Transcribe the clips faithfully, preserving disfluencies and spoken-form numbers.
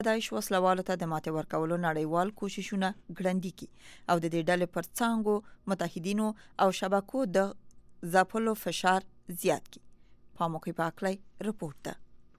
داعش وسلوالو ته د ماتې ورکولو نړیوال کوششونه ګړندي کړي او د دې ډلې پر څانګو متحدینو او شبکو د ځپلو فشار زیات کړي. پاموکي پاکلی رپورټ ده.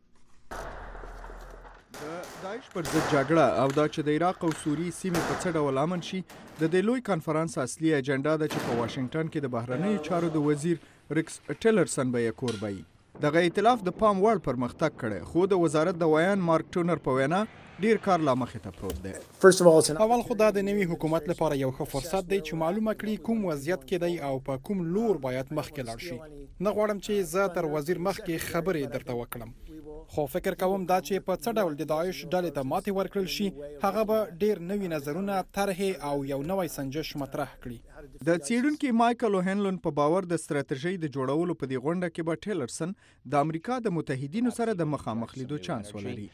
د داعش پر ضد جګړه او دا چې د عراق او سوریې سیمې په څه ډول امن شي د دې لوی کانفرانس اصلي اجنډا ده چې په واشنگټن کې د بهرنیو چارو د وزیر ریکس ټیلرسن به یې کوربوي. دغه ائتلاف د پام وړ پرمختګ کړی خو د وزارت د ویان مارک ټونر په وینا ډیر کار لا مخې ته پروت دی. اول خو دا د نوي حکومت لپاره یو ښه فرصت دی چې معلومه کړي کوم وضعیت کې دی او په کوم لور باید مخکې لاړ شي. نه غواړم چې زه تر وزیر مخکې خبرې درته وکړم، خو فکر کوم دا چې په څه ډول د داعش ډلې ته ماتې ورکړل شي هغه به ډیر نوي نظرونه، طرحې او یو نوی سنجش مطرح کړي. د څېړونکي مایکل اوهنلون په باور د ستراتیژۍ د جوړولو په دې غونډه کې به ټیلرسن د امریکا د متحدینو سره د مخامخ لیدو چانس ولري.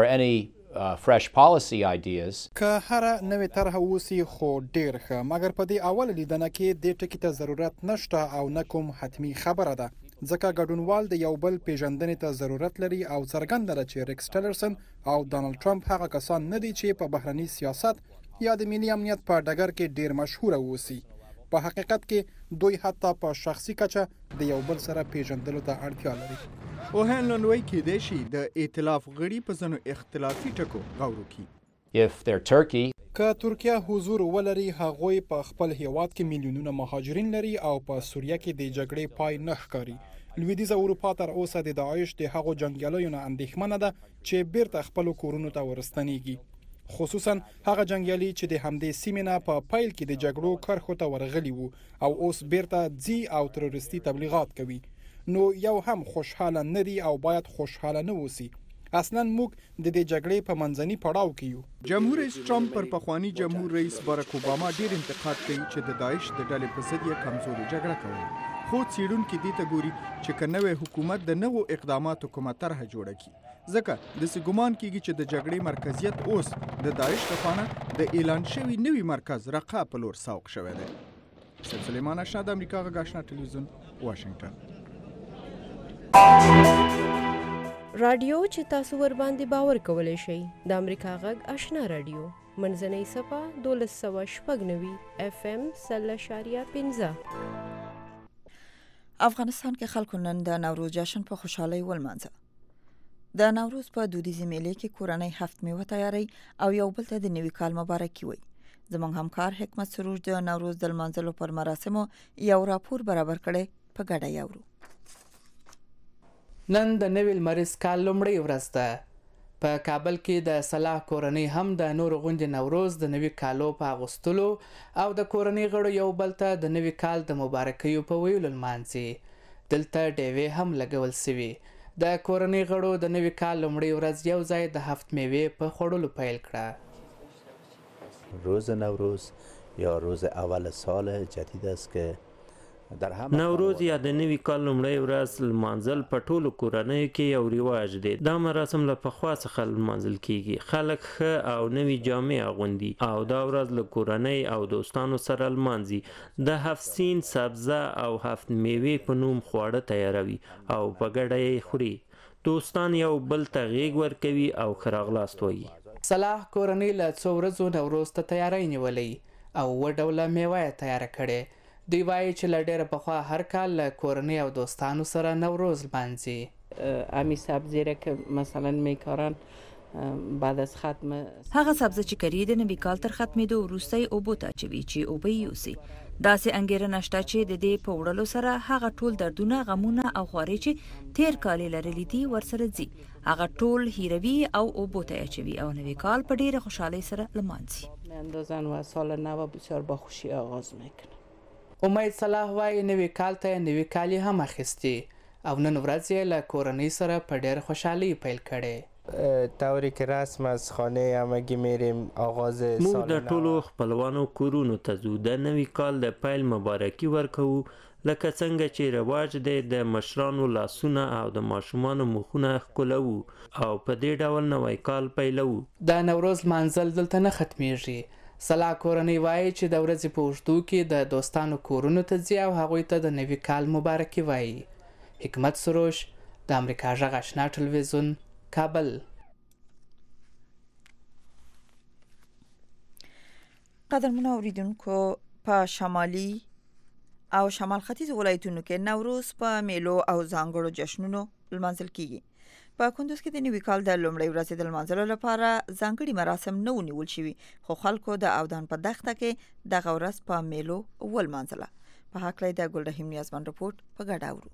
که هر نوې طرحه اوسي خو ډیر ښه، مګر په دې اول لیدنه کې دې ټکي ته ضرورت نشته او نه کوم حتمی خبره ده، ځکه ګډونوال د یو بل پیژندنې ته ضرورت لري او څرګنده ده چې ریکس ټیلرسن او ډانلډ ټرمپ هغه کسان نه دي چې په بهرني سیاست یا د ملي امنیت په ډګر کې ډیر مشهور اوسي. په حقیقت کې دوی حتی په شخصي کچه د یو بل سره پیژندلو ته اړتیا لري. اوهنلون وایي کېدای شي د ائتلاف غړي په ځینو اختلافي ټکو غور وکړي. که ترکیه حضور ولري هغوی په خپل هیواد کې میلیونونه مهاجرین لري او په سوریه کې د جګړې پای نه ښکاري. لویدیځه اروپا تر اوسه د داعش د هغو جنګیالیو نه اندېښمنه ده چې بیرته خپلو کورونو ته ورستنیږي، خصوصا هغه جنګیالي چې د همدې سیمې نه په پیل کې د جګړو کرښو ته ورغلي وو او اوس بیرته ځي او تروریستي تبلیغات کوي. نو یو هم خوشحاله نه دي او باید خوشحاله نه اوسي. اصلا موږ د دې جګړې په منځني پړاو کې یو. جمهور رئیس ټرمپ پر پخوانی جمهور رئیس باراک اوباما ډیر انتقاد کوي چې د داعش د ډلې په ضد یې کمزوري جګړه کوي، خو څېړونکي دې ته ګوري چې که نوی حکومت د نوو اقداماتو کومه طرحه جوړه کړي، ځکه داسې ګمان کیږي چې د جګړې مرکزیت اوس د داعش لخوا د اعلان شوي نوي مرکز رقه په لور سوق شوی دی. سلیمان اشنا د امریکا غږ آشنا ټلویزیون، واشنگټن. رادیو چې تاسو ور باندې باور کولای شئ د امریکا غږ آشنا رادیو منځنۍ صفه دولس سوه شپږ نوي اف ام سل اشاریه پنځه. افغانستان کې خلکو نن د نوروز جشن په خوشحالۍ ولمانځه. د نوروز په دودیزې میلې کې کورنۍ هفت میوه تیاری او یو بل ته د نوي کال مبارکي وایي. زموږ همکار حکمت سروش د نوروز د لمانځلو پر مراسمو یو راپور برابر کړی، په ګډه یاورو. نن د نوي لمریز کال لومړۍ ورځ ده. په کابل کې د صلاح کورنۍ هم د نور غونډې نوروز د نوي کالو په اغوستلو او د کورنۍ غړو یو بل ته د نوي کال د مبارکیو په ویلو لمانځي. دلته ډیوې هم لګول سوي. د کورنۍ غړو د نوي کال لومړۍ ورځ یو ځای د هفت میوې په خوړلو پیل کړه. روز نوروز یا روز اول سال جدید است که نوروز یا د نوي کال لومړۍ ورځ لمانځل په ټولو کورنیو کې یو رواج دی. دا مراسم له پخوا څخه لمانځل کیږي. خلک ښه او نوي جامې اغوندي او دا ورځ له کورنۍ او دوستانو سره لمانځي. د هفت سین سبزه او هفت میوې په نوم خواړه تیاروي او په ګډه یې خوري. دوستان یو بل ته غېږ ورکوي او ښه راغلاست وایي. صلاح کورنۍ له څو ورځو نوروز ته تیاری نیولی او اووه ډوله میوه یې تیاره کړې. دوی وایي چې له ډېره پخوا هر کال له کورنۍ او دوستانو سره نوروز لمانځي. امی سبزی را که مثلا میکارن بعد از ختم هغه سبزه چې کری د نوي کال تر ختمېدو وروسته یې اوبو ته اچوي چې اوبه یې یوسي. داسې انګېرنه شته چې د دې په وړلو سره هغه ټول دردونه، غمونه او خوارۍ چې تیر کال یې لرلي دي ورسره ځي. هغه ټول هیروي او اوبو ته اچوي او نوي کال په ډېره خوشحالۍ سره لمانځي. میاندازن و سال نو بسیار با خوشی آغاز میکنه. امید صلاح وایي نوي کال ته نوي کال هم اخیستی او نن ورځ یې له کورنۍ سره په ډېر خوشحالۍ پیل کړی. طوری که رسم از خانه همگی میریم آغاز سال موږ د ټولو خپلوانو کورونو ته ځو، د نوي کال د پیل مبارکي ورکوو، لکه څنګه چې رواج دی د مشرانو لاسونه او د ماشومانو مخونه ښکلوو او په دې ډول نوی کال پیلوو. د نوروز لمانځل دلته نه ختمیږي. صلاح کورنۍ وایي چې د ورځې په اوږدو کې د دوستانو کورونو ته ځي او هغوی ته د نوي کال مبارکي وایي. حکمت سروش د امریکا غږ آشنا ټلویزیون، کابل. قدرمنو اوریدونکو په شمالي او شمال ختیځ ولایتونو کې نوروز په میلو او ځانګړو جشنونو لمانځل کیږي. په کندوز کې د نوي کال د لومړۍ ورځې د لمانځلو لپاره ځانګړي مراسم نه ونیول شوي، خو خلکو د اودان په دښته کې دغه ورځ په میلو ولمانځله. په هکله د ګلرحیم نیازمن رپورټ په ګډه اورو.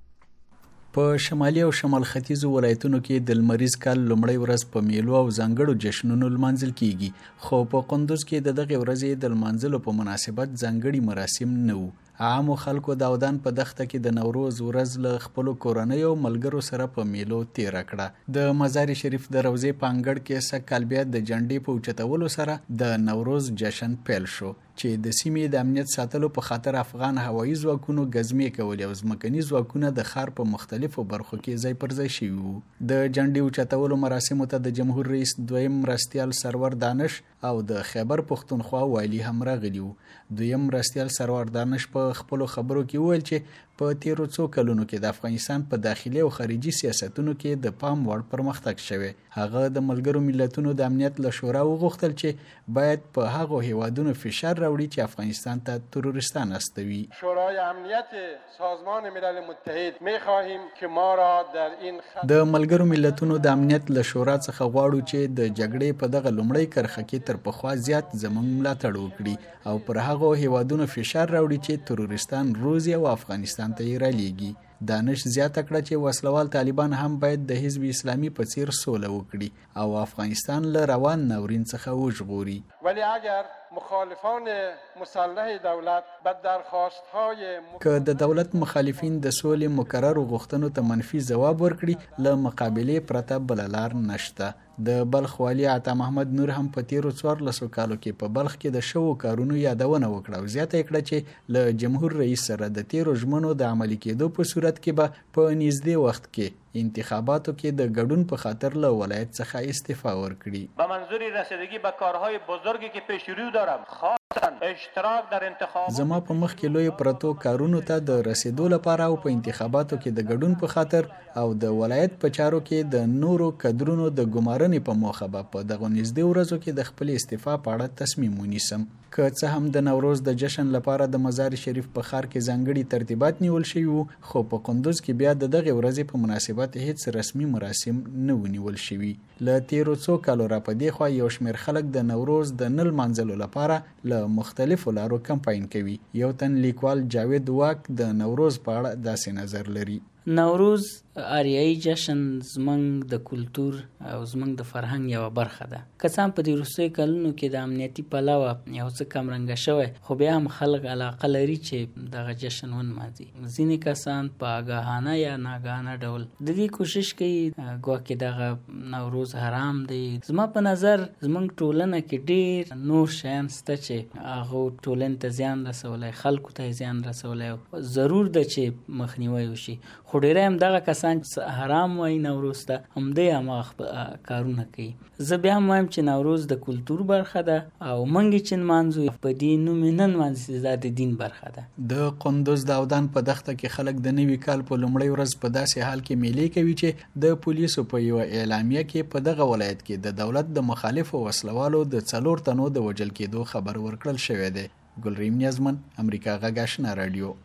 په شمالي او شمال ختیځ ولایتونو کې د لمریز کال لومړۍ ورځ په میلو او ځانګړو جشنونو لمانځل کیږي، خو په کندوز کې د دغه ورځې د لمانځلو په مناسبت ځانګړي مراسم نه وو. عامو خلکو د اودان په دښته کې د نوروز ورځ له خپلو کورنیو او ملګرو سره په میلو تیره کړه. د مزار شریف د روضې په انګړ کې سږ کال بیا د جنډې په اوچتولو سره د نوروز جشن پیل شو، چې د سیمې د امنیت ساتلو په خاطر افغان هوایي ځواکونو ګزمې کولې او ځمکني ځواکونه د ښار په مختلفو برخو کې ځای پر ځای شوي وو. د جنډې اوچتولو مراسمو ته د جمهور رئیس دویم مرستیال سرور دانش او د خیبر پښتونخوا والي هم راغلي وو. دویم مرستیال سرور دانش په خپلو خبرو کې وویل چې په تیرو څو کلونو کې د افغانستان په داخلي او خارجي سیاستونو کې د پام وړ پرمختګ شوی. هغه د ملګرو ملتونو د امنیت له شورا وغوښتل چې باید په هغو هیوادونو فشار راوړي چې افغانستان ته تروریستان استوي. شورای امنیت سازمان ملل متحد می‌خواهیم که ما را در این د ملګرو ملتونو د امنیت له شورا څخه غواړو چې د جګړې په دغه لومړۍ کرښه کې تر پخوا زیات زموږ ملاتړ وکړي او پر هغو هیوادونو فشار راوړي چې تروریستان روزي او افغانستان ته یې رالیږي. دانش زیاته کړه چې وسلوال طالبان هم باید د حزب اسلامي په څیر سوله وکړي او افغانستان له روان ناورین څخه وژغوري. ولی اگر مخالفان مسلح دولت به درخواست‌های که د دولت مخالفین د سولې مکرر غوښتنو ته منفي ځواب ورکړي، له مقابلې پرته بل لار نشته. د بلخ والي عطا محمد نور هم په تیرو څوارلسو کالو کې په بلخ کې د شوو کارونو یادونه وکړه او زیاته یې کړه چې له جمهور رئیس سره د تیرو ژمنو د عملي کېدو په صورت کې به په نږدې وخت کې انتخاباتو کې د ګډون په خاطر له ولایت څخه استعفا ورکړي. به منظور رسیدگی به کارهای بزرگی که پیش رو دارم خاصا اشتراک در انتخابات زما په مخ کې لوی پرتو کارونو ته د رسیدو لپاره او په انتخاباتو کې د ګډون په خاطر او د ولایت په چارو کې د نورو کډرونو د ګمارنې په موخه به په دغه نږدې ورځو کې د خپل استعفا په اړه تصمیم ونیسم. که څه هم د نوروز د جشن لپاره د مزار شریف په ښار کې ځانګړي ترتیبات نیول شوي وو، خو په کندوز کې بیا د دغه ورځې په مناسبت هیڅ رسمي مراسم نه ونیول شوي. له تیرو څو کالو را په دې خوا یو شمېر خلک د نوروز د نه لمانځلو لپاره له مختلفو لارو کمپاین کوي. یو تن لیکوال جاوید واک د نوروز په اړه داسې نظر لري. نوروز آریایي جشن زمونږ د کلتور او زمونږ د فرهنګ یوه برخه ده. که څه هم په دې وروستیو کلونو کې د امنیتي پلوه یو څه کمرنګه شوی، خو بیا هم خلک علاقه لري چې دغه جشن ونمانځي. ځینې کسان په آګاهانه یا ناګهانه ډول د دې کوشش کوي ګواکې دغه نوروز حرام دی. زما په نظر زمونږ ټولنه کې ډېر نور شیان شته چې هغو ټولنې ته زیان رسولی، خلکو ته زیان رسولی، ضرور ده چې مخنیوی وشي. خو ډېری هم دغه کسان چې حرام وایي نوروز ته، همدې هماغه کارونه کوي. زه بیا هم وایم چې نوروز د کلتور برخه ده او موږ چې نمانځو په دې نوم یې نه نمانځي، دا د دین برخه ده. د کندوز د اودان په دښته کې خلک د نوي کال په لومړۍ ورځ په داسې حال کې میلې کوي چې د پولیسو په یوه اعلامیه کې په دغه ولایت کې د دولت د مخالفو وسلوالو د څلور تنو د وژل کېدو خبر ورکړل شوی دی. ګلریم نیازمن، امریکا غږ آشنا راډیو.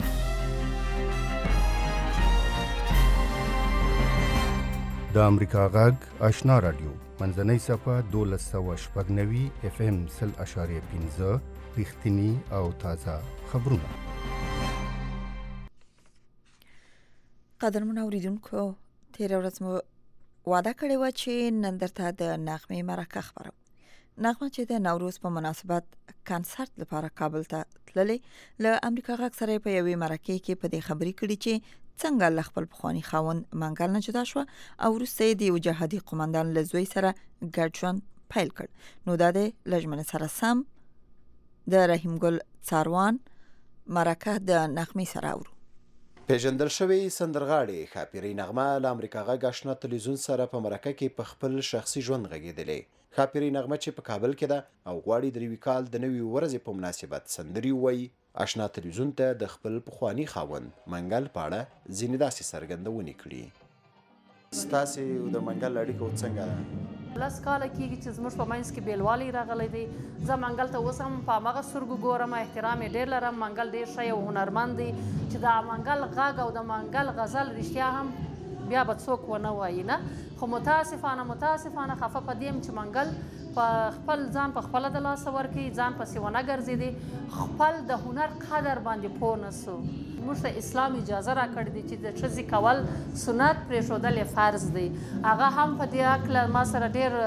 د امریکا غږ آشنا راډیو منځنۍ صفحه دولس سوه شپږ نوي اف ام سل اشاریه پنځه رښتیني او تازه خبرونه. قدرمن اوریدونکو، تیره ورځ مو وعده کړې وه چې نن درته د نغمې مرکه خبرو. نغمه چې د نوروز په مناسبت کنسرت لپاره کابل ته تللې، له امریکا غږ سره په یوې مرکې کې په دې خبرې کړي چې څنګه له خپل پخواني خاوند منګل نه جدا شوه او وروسته یې د یو جهادي قومندان له زوی سره ګډ ژوند پیل کړ. نو دا د له ژمنې سره سم د رحیم ګل څاروان مرکه د نغمې سره اورو. پیژندل شوی سندرغاړې ښاپیرۍ نغمه له امریکا غږ آشنا تلویزیون سره په مرکه کې په خپل شخصي ژوند غږېدلې. ښاپیرۍ نغمه چې په کابل کې ده او غواړي د نوي کال د نوي ورځې په مناسبت سندرې ووایي، آشنا تلویزیون ته د خپل پخواني خاوند منګل په اړه ځینې داسې څرګندونې کړي. ستاسې د منګل اړیکه څنګه ده؟ لس کاله کېږي چې زموږ په منځ کې بیلوالی راغلی دی. زه منګل ته اوس هم په هماغه سترګو ګورم، احترام یې ډېر لرم. منګل ډېر ښه یو هنرمند دی چې د منګل غږ او د منګل غزل رښتیا هم بیا به څوک ونه وایي نه. خو متاسفانه متاسفانه خفه په دې یم چې منګل په خپل ځان په خپله د لاسه ورکوي، ځان پسې ونه ګرځېدی، خپل د هنر قدر باندې پوه نه سو. موږ ته اسلام اجازه راکړې دی چې د ښځې کول سنت پرېښودل یې فرض دی. هغه هم په دې هکله ما سره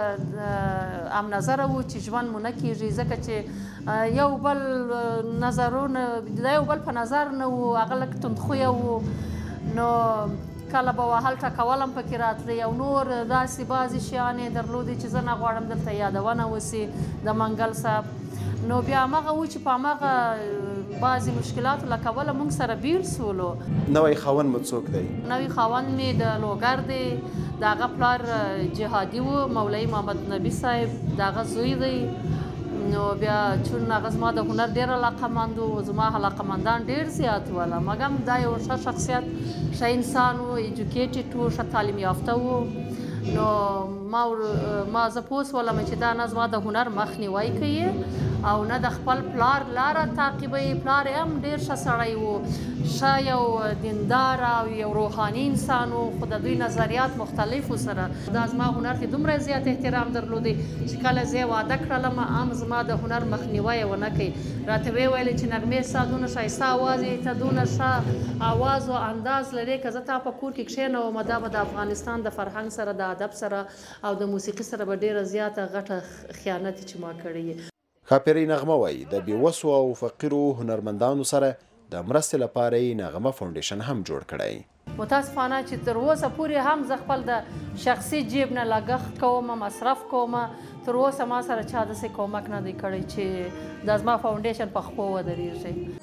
ډېر هم نظره و چې ژوند مو نه کېږي، ځکه چې یو بل نظرونه د یو بل په نظر نه و، هغه لږ توندخویه و، نو کله به وهل ټکول هم پکې راتلی او نور داسې بعضې شیان یې درلودې چې زه نه غواړم دلته یادونه وسي د منګل صاحب. نو بیا هماغه و چې په هماغه بعضې مشکلاتو له کبله موږ سره بیل سولو. نوی خاوند مو څوک دی؟ نوی خاوند مې د لوګر دی، د هغه پلار جهادي و، مولوي محمد نبي صاحب د هغه زوی دی. نو بیا چون هغه زما د هنر ډېر علاقهمند و، زما علاقهمندان ډېر زیات وله، مګم دا یو ښه شخصیت، ښه انسان و، ایجوکیټډ و، ښه تعلیم یافته و. نو ما ما زه پوه شولم چې دا نه زما د هنر مخنیوی کوي او نه د خپل پلار لاره تعقیبوي. پلار یې هم ډېر ښه سړی و، ښه یو دیندار او یو روحاني انسان و، خو د دوی نظریات مختلف و سره. دا زما هنر ته دومره زیات احترام درلودی چې کله زه یې واده کړلم هم زما د هنر مخنیوی یې ونه کوي. راته ویې ویلې چې نغمې ستا دونه ښایسته اواز یې، ته دونه ښه اواز او انداز لرې، که زه تا په کور کې کښېنوم دا به د افغانستان د فرهنګ سره د ادب سره او د موسیقي سره به ډېره زیاته غټه خیانت چې ما کړی. ښاپیرۍ نغمه وایي د بېوسو او فقیرو هنرمندانو سره د مرستې لپاره یې نغمه فاونډیشن هم جوړ کړی. متاسفانه چې تر اوسه پورې هم زه خپل د شخصي جیب نه لګښت کوم، مصرف کوم، تر اوسه ما سره چا داسې کومک نه دی کړی چې دا زما فاونډیشن په خپو ودرېږي.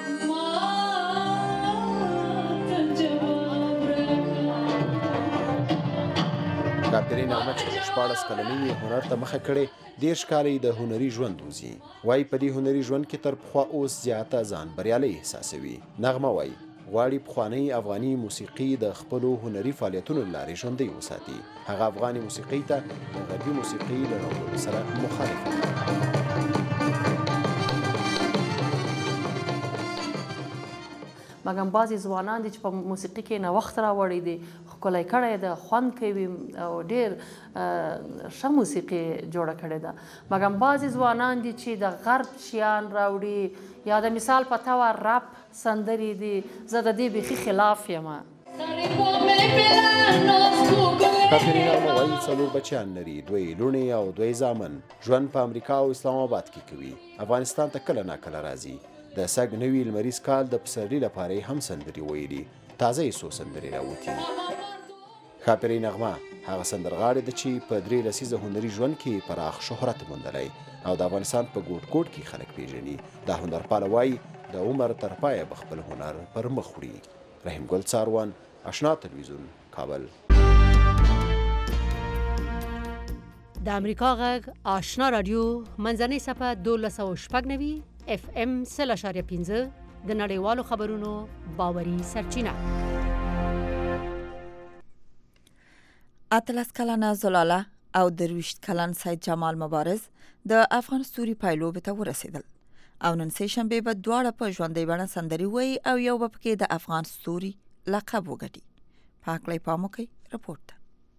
ښاپیرۍ نغمه چې شپاړس کلنۍ یې هنر ته مخه کړې، دېرش کاله یې د هنري ژوند وځي. وایي په دې هنري ژوند کې تر پخوا اوس زیاته ځان بریالی احساسوي. نغمه وایي غواړي پخوانۍ افغاني موسیقي د خپلو هنري فعالیتونو له لارې ژوندۍ وساتي. هغه افغاني موسیقۍ ته د غربي موسیقۍ له راوړلو سره مخالفت. مګم بعضې ځوانان دي چې په موسیقي کې نوښت راوړی دی، ښکلی کړی ده، خوند کوي او ډېر ښه موسیقي جوړه کړې ده. مګم بعضې ځوانان دي چې د غرب شیان راوړي یا د مثال په طور رپ سندرې دي. زه د دې بیخي خلاف یم. ښاپیرۍ نغمه وایي څلور بچیان لري، دوی لوڼې او دوی زامن. ژوند په امریکا او اسلام آباد کې کوي. افغانستان ته کله ناکله راځي. د سږ نوي لمریز کال د پسرلي لپاره یې هم سندرې ویلي، تازه یې څو سندرې راوتي. ښاپیرۍ نغمه هغه سندرغاړې ده چې په درې لسیزه هنري ژوند کې پراخ شهرت موندلی او د افغانستان په ګوټ ګوټ کې خلک پیژني. دا هنرپاله وایي د عمر تر پایه به خپل هنر پر مخ وړي. رحیم ګل څاروان، آشنا تلویزیون، کابل. د امریکا غږ آشنا رادیو منځنۍ صفحه دولس سوه شپږ نوي اف ام سل اشاریه پنځه د نړیوالو خبرونو باوري سرچینه. اتلس کلنه زلاله او درویشت کلن سید جمال مبارز د افغان ستوري پایلوبې ته ورسېدل او نن سه شنبه به دواړه په ژوندۍ بڼه سندرې وایي او یو به پکې د افغان ستوري لقب وګټي. پاکلی پام وکړئ رپورټ ته.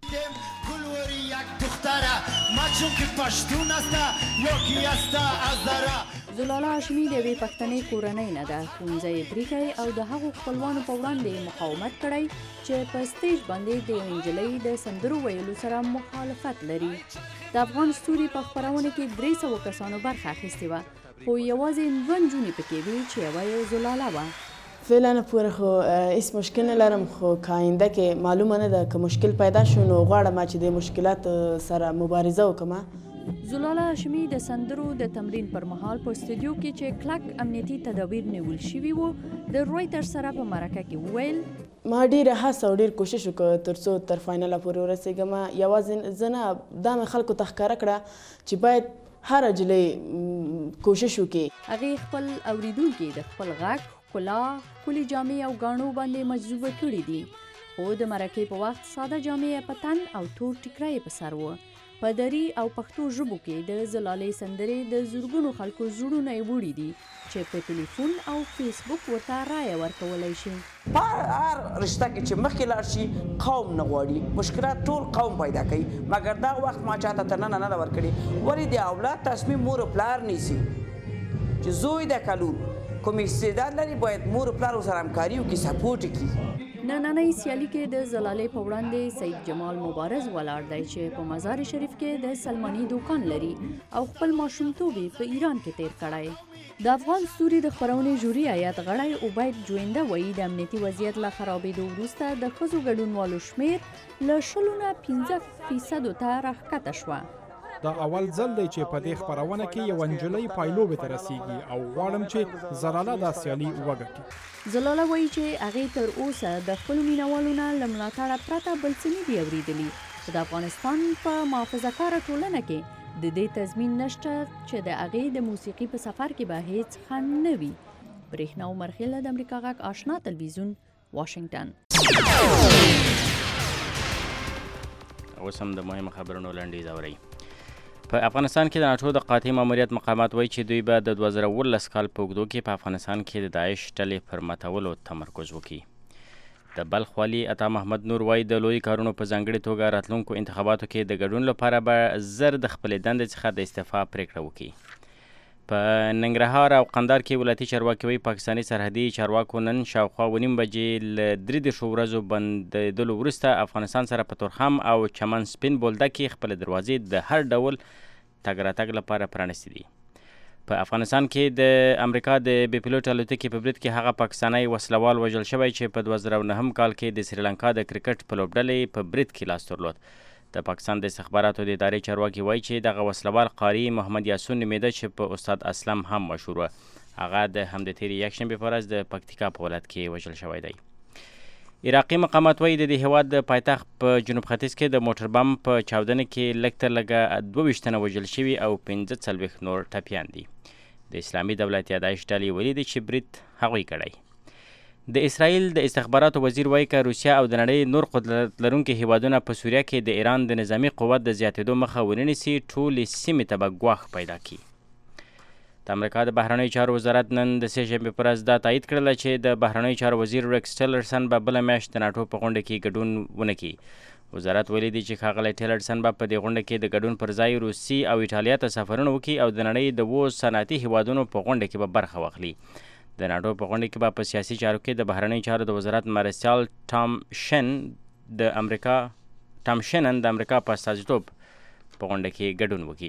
زلاله هاشمي د یوې پښتنې کورنۍ نه ده. ښوونځی یې پرېښی او د هغو خپلوانو په وړاندې مقاومت کړی چې په سټیج باندې د یوې نجلۍ د سندرو ویلو سره مخالفت لري. د افغان ستوري په خپرونه کې درې سوه کسانو برخه اخیستې وه، خو یوازې دوه نجونې پکې وې چې یوه یې زلاله وه. فعلا پورې خو هیڅ مشکل نه لرم، خو که آینده کې معلومه نه ده که مشکل پیدا شو نو غواړم چې د مشکلات سره مبارزه وکړم. زلاله هاشمي د سندرو د تمرین پر مهال په استودیو کې چې کلک امنیتي تدابیر نیول شوي وو د رویټرز سره په مرکه کې وویل ما ډېره هڅه او ډېر کوشش وکړ تر څو تر فاینله پورې ورسېږم. یوازې زه نه، دا مې خلکو ته ښکاره کړه چې باید هره نجلۍ کوشش وکړي. هغې خپل اوریدونکي د خپل غږ، ښکلا، ښکلي جامې او ګاڼو باندې مجذوبه کړي دي، خو د مرکې په وخت ساده جامې په تن او تور ټیکری په سر و. په دری او پښتو ژبو کې د زلالې سندرې د زرګونو خلکو زړونه یې وړي دي چې په ټلیفون او فیسبوک ورته رایه ورکولی شي. په هر رشته کې چې مخکې لاړ شي قوم نه غواړي، مشکلات ټول قوم پیدا کوي، مګر دا وخت ما چاته تر ننه نه ده ورکړې. ولې د اولاد تصمیم مور و پلار نیسي چې زوی د کلون کوم استعداد لري باید مور و پلار ورسره همکاري وکړي، سپورټ کړي. نننۍ سیالي کې د زلالې په وړاندې سید جمال مبارز ولاړ دی چې په مزار شریف کې د سلماني دوکان لري او خپل ماشومتوب یې په ایران کې تیر کړی. د افغان ستوري د خپرونې جوري هیات غړی عبید جوینده وایي د امنیتي وضعیت له خرابېدو وروسته د ښځو ګډونوالو شمېر له شلو نه پنځه فیصدو ته راښکته شوه. دا اول ځل دی چې په دې خپرونه کې یو نجلۍ پایلوبې ته رسیږي او غواړم چې زلاله دا سیالي وګټي. زلاله وایي چې هغې تر اوسه د خپلو مینوالو نه له ملاتړه پرته بل څه نه دي اورېدلي چې د افغانستان په محافظه‌کاره ټولنه کې د دې تضمین نشته چې د هغې د موسیقي په سفر کې به هیڅ خنډ نه وي. برېښنا عمرخیله د امریکا غږ آشنا تلویزیون واشنګټن. اوس هم د مهمو خبرونو لنډیز اورئ. په افغانستان کې د ناټو د قاطع ماموریت مقامات وایي چې دوی به د دوه زره اوولس کال په اوږدو کې په افغانستان کې د داعش ډلې پر ماتولو تمرکز وکړي. د بلخ والي عطا محمد نور وایي د لوی کارونو په ځانګړي توګه راتلونکو انتخاباتو کې د ګډون لپاره به زر د خپلې دندې څخه د استعفا پرېکړه وکړي. په ننګرهار او قندار کې ولایتي چارواکي وایي پاکستاني سرحدي چارواکو نن شاوخوا اوه نیم بجې له درې دېرشو ورځو بندېدلو وروسته افغانستان سره په تورخم او چمن سپین بولده کې خپلې دروازې د هر ډول تګ راتګ لپاره پرانیستي دي. په افغانستان کې د امریکا د بې پیلوټ الوتکې په برید کې هغه پاکستانی وسلوال وژل شوی چې په دوه زره نهم کال کې د سریلانکا د کرکټ په لوبډلې په برید کې لاس درلود. د پاکستان د استخباراتو د ادارې چارواکي وایي چې دغه وسلوال قاري محمد یاسون نومیده چې په استاد اسلم هم مشهور و. هغه د همدې تېرې یکشنبې په ورځ د پکتیکا په ولایت کې وژل شوی دی. عراقي مقامات وایي د دې هیواد د پایتخت په جنوب ختیځ کې د موټر بم په چاودنه کې لږ تر لږه دوه ویشت تنه وژل شوي او پنځه څلوېښت نور ټپیان دي. د اسلامي دولت یا داعش ډلې ولیدي چې برید هغوی کړی. د اسرائیل د استخباراتو وزیر وایي که روسیه او د نړۍ نور قدرت لرونکي هیوادونه په سوریه کې د ایران د نظامي قوت د زیاتېدو مخه ونه نیسي ټولې سیمې ته به ګواښ پیدا کړي. د امریکا د بهرنیو چارو وزارت نن د سې شنبې په ورځ دا تایید کړله چې د بهرنیو چارو وزیر ریکس ټیلرسن به بله میاشت د ناټو په غونډه کې ګډون ونه کړي. وزارت ویلي دي چې ښاغلی ټیلرسن به په دې غونډه کې د ګډون پر ځای روسي او ایټالیا ته سفرونه وکړي او د نړۍ د اوو صنعتي هیوادونو په غونډه کې به برخه واخلي. د ناټو په غونډه کې به په سیاسي چارو کې د بهرنیو چارو د وزارت مرستیال ټام شن د امریکا ټام شنن د امریکا په استازیتوب په غونډه کې ګډون وکړي.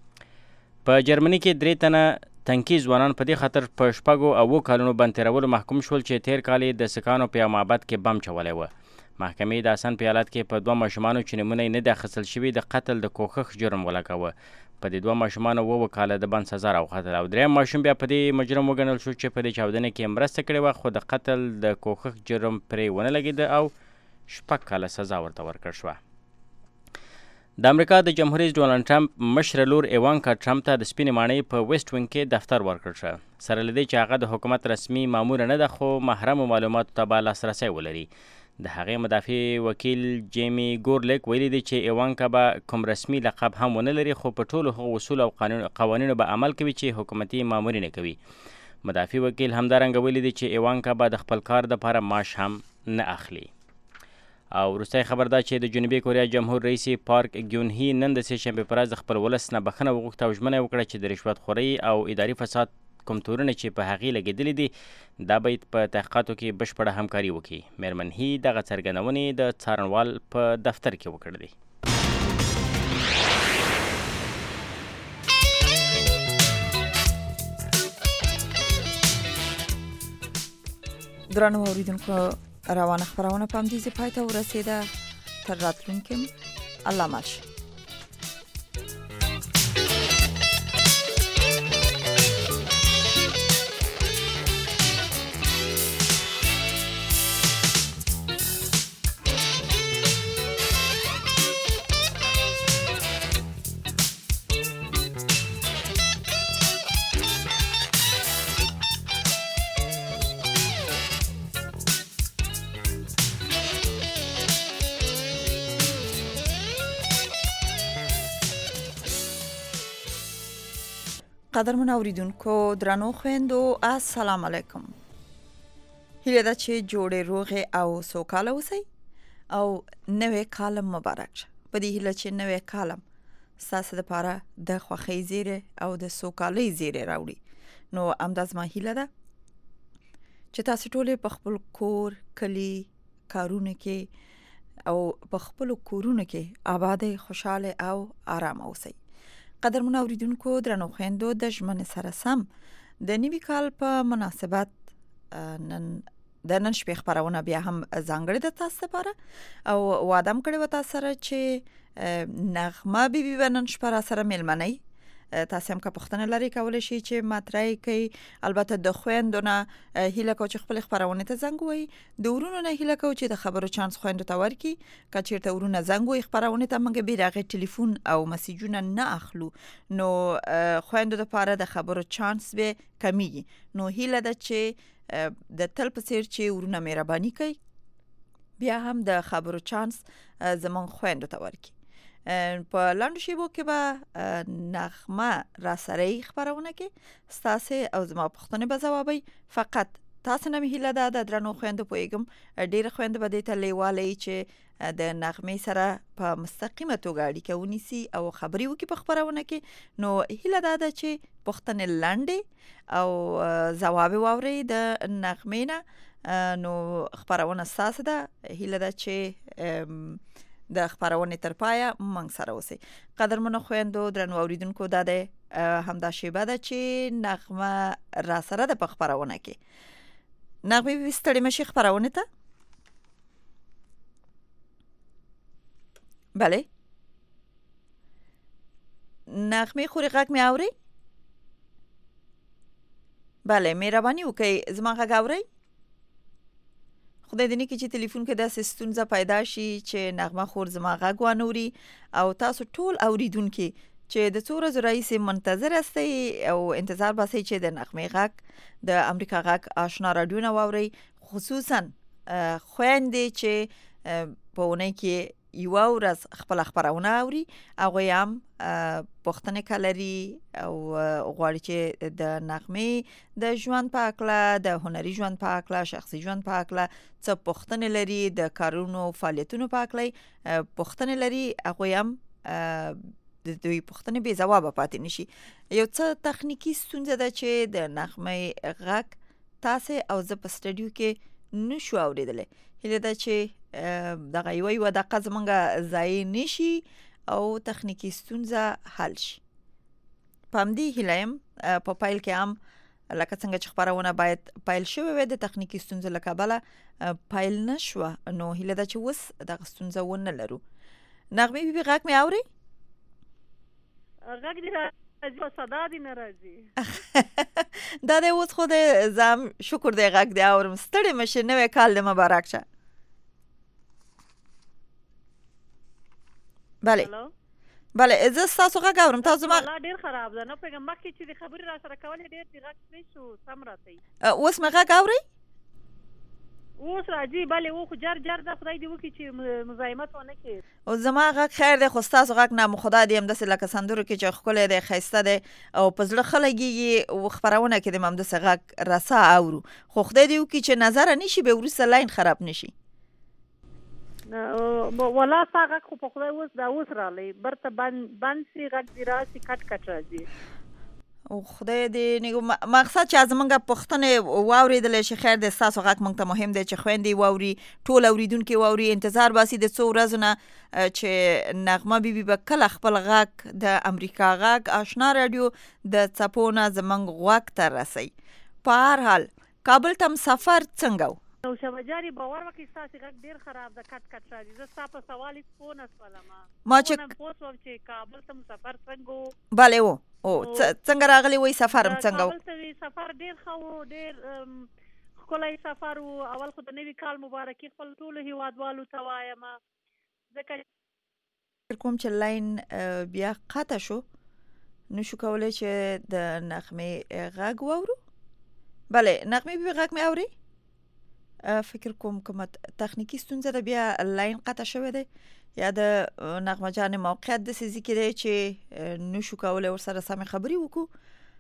په جرمني کې درې تنه تنکي ځوانان په دې خاطر په شپږو او اووه کالونو بند تېرولو محکوم شول چې تېر کال یې د سکانو په یو معبد کې بم چولی و. محکمې د اسن په ایالت کې په دوه ماشومانو چې نومونه یې نه دي اخیستل شوي د قتل د کوښښ جرم ولګاوه. په دې دوه ماشومانو اووه کاله د بند سزا راوختله او دریم ماشوم بیا په دې مجرم وګڼل شو چې په دې چاودنې کې مرسته کړې وه خو د قتل د کوښښ جرم پرې ونه لګېده او شپږ کاله سزا ورته ورکړل شوه. د امریکا د جمهور رئیس ډونالډ ټرمپ مشره لور ایوانکا ټرمپ ته د سپینې ماڼۍ په ویسټ وینګ کې دفتر ورکړل شو. سره له دې چې هغه د حکومت رسمي ماموره نه ده خو محرمو معلوماتو ته به لاسرسی ولري. د هغې مدافع وکیل جیمی ګورلیک ویلي دی چې ایوانکا به کوم رسمي لقب هم ونه لري خو په ټولو هغو اصول او قوانینو به عمل کوي چې حکومتي مامورین کوي. مدافع وکیل همدارنګه ویلي دی چې ایوانکا به د خپل کار دپاره معاش هم نه اخلي. او وروستی خبر دا چې د جنوبي کوریا جمهور رئیس پارک ګیون هی نن د سې شنبې په ورځ د خپل ولس نه بخښنه وغوښته او ژمنه یې وکړه چې د رشوت خورۍ او اداري فساد کوم تورونه چې په هغې لګېدلي دي دا باید په تحقیقاتو کې بشپړه همکاري وکړي. میرمن هی دغه څرګندونې د څارنوال په دفتر کې وکړلې. درنو اوریدونکو روانه خبرونه په همدې ځای پای ته ورسېده. تر راتلونکي الله مل شه. قدرمن اوریدونکو درنو خويندو السلام علیکم. هیله ده چې جوړې روغې او سوکاله اوسئ او نوې کالم مبارک شه. په دې هیله چې نوې کالم ستاسو لپاره د خوښۍ زیری او د سوکالۍ زیری راوړي. نو همدا زما هیله ده چې تاسو ټول په خپل کور، کلی، کارونه کې او په خپل کورونه کې آباد، خوشاله او آرام اوسئ. قدرمن اوریدونکو درنو خويندو د ژمنې سره سم د نوي کال په مناسبت نن د نن شپې خبرونه بیا هم ځانګړې د تاسو لپاره او وعده م کړې و تاسو سره چې نغمه بیبي به نن شپه را سره مېلمنۍ. تاسو هم که پوښتنه لرئ کولی شئ چې مطرح کوي. البته د خویندو نه هیله کوو چې خپل خبرونه ته زنګ ووهي. د ورونو نه هیله کوو چې د خبرو چانس خویندو ته ورکړي. که چېرته ورونه زنګ ووهي خبرونه ته موږ بیا د هغې ټلیفون او مسیجونه نه اخلو، نو خویندو دپاره د خبرو چانس به کمیږي. نو هیله ده چې د تل په څیر چې ورونه مهرباني کوي بیا هم د خبرو چانس زموږ خویندو ته ورکړي. په لاندو شیبو کې به نغمه را سره خبرونه کې ستاسو او زما پوښتنې به ځوابوي. فقط تاسو نه هیله ده د درنو خویندو پوهیږم ډېره خویندو به دې ته لیواله چې د نغمې سره په مستقیمه توګه اړیکه ونیسي او خبرې وکړي په خبرونه کې. نو هیله ده چې پوښتنې لنډې او ځواب واورئ د نغمې نه. نو خبرونه ستاسو ده. هیله ده چې د خبرونه تر پایه موږ سره اوسئ. قدرمنو خویندو درنو اوریدونکو دا ده همدا شیبه ده چې نغمه را سره ده په خبرونه کې. نغمه بیبي ستړې مشي خبرونه ته. بله نغمه خوري غږ مې اوري؟ بله مهرباني وکړئ زما غږ اورئ؟ خدای دې نه کړي چې تلیفون کې داسې ستونزه پیدا شي چې نغمه خور زما غږ وانوري او تاسو ټول اوریدونکي چې د څو ورځو راهیسې منتظر استئ او انتظار باسئ چې د نغمې غږ د امریکا غږ آشنا راډیو نه واورئ. خصوصا خویندې چې په اونۍ کې یوه ورځ خپل خبرونه اوري، هغوی هم پوښتنې که لري او غواړي چې د نغمې د ژوند په هکله، د هنري ژوند په هکله، شخصي ژوند په هکله څه پوښتنې لري، د کارونو فعالیتونو په هکله پوښتنې لري، هغوی هم د دوی پوښتنې بې ځوابه پاتې نشي. یو څه تخنیکي ستونزه ده چې د نغمې غږ تاسې او زه په سټډیو کې نشو اورېدلی. هیله ده چې دغه یوه یوه دقیقه زموږ ضایع نشي او تخنیکي ستونزه حل شي. په همدې هیله یم په پیل کې هم لکه څنګه چې خبرونه باید پیل شوې وي د تخنیکي ستونزو له کبله پیل نه شوه. نو هیله ده چې اوس دغه ستونزه ونه لرو. نغمې بیبي غږ مې اورئ؟ غږ دې راځي خو صدا دې نه راځي. دا دی اوس خو دی زه هم شکر دی غږ دې اورم. ستړې مه شې، نوی کال دې مبارک شه. بله بله زه ستاسو غږ اورم. تاسو زما ډېر خراب ده، نه پوهېږم مخکې چې د خبرې را سره کولې ډېر دې غږ نه شو سم راته. اوس مې غږ اورئ؟ اوس راځي. بلې او خو جر جر ده، خدای دې وکړي چې مزاحمت ونه کړي. او زما غږ خیر دی خو ستاسو غږ نه خدا دې همداسې لکه سندرو کې چې ښکلی دی، ښایسته دی او په زړه ښه لګېږي او خپرونه کې دې همداسې غږ رسا اورو. خو خدای دې وکړي چې نظره نه شي بیا وروسته لاین خراب نه شي. ولا ستا غږ خو په خدای اوس دا اوس راغلی برته بند سي، غږ دې راسي کټ کټ راځي. او خدای دې مقصد چې زمونږ پوښتنې واورېدلی شي. خیر دی ستاسو غږ موږ ته مهم دی چې خویندې واوري، ټول اوریدونکي واوري. انتظار باسي د څو ورځو نه چې نغمه بیبي به کله خپل غږ د امریکا غږ آشنا راډیو د څپو نه زموږ غوږ ته رسوي. په هر حال کابل ته سفر څنګه و؟ نو شمجاري باور وکړي ستاسې غږ ډېر خراب ده، کټ کټ راځي. زه ستا په سوال هېڅ پوه نه شولم. ما چې پوه شوم چې کابل ته مو سفر څنګه و؟ بلې و او څنګه راغلی وایي سفر هم څنګه و؟ کابل ته سفر ډېر ښه و، ډېر ښکلی سفر و. اول خو د نوي کال مبارکي خپل ټولو هېوادوالو ته وایم ځکه کوم چې لاین بیا قطع شو نشو کولی چې د نغمې غږ واورو. بله نغمې بیبي غږ مې اوري؟ فکر کوم کومه تخنیکی ستونزه ده، بیا لاین قطع شوی دی یا د نغمه جان موقعیت داسې ځای کې دی چې نشو کولی ورسره سمې خبرې وکړو.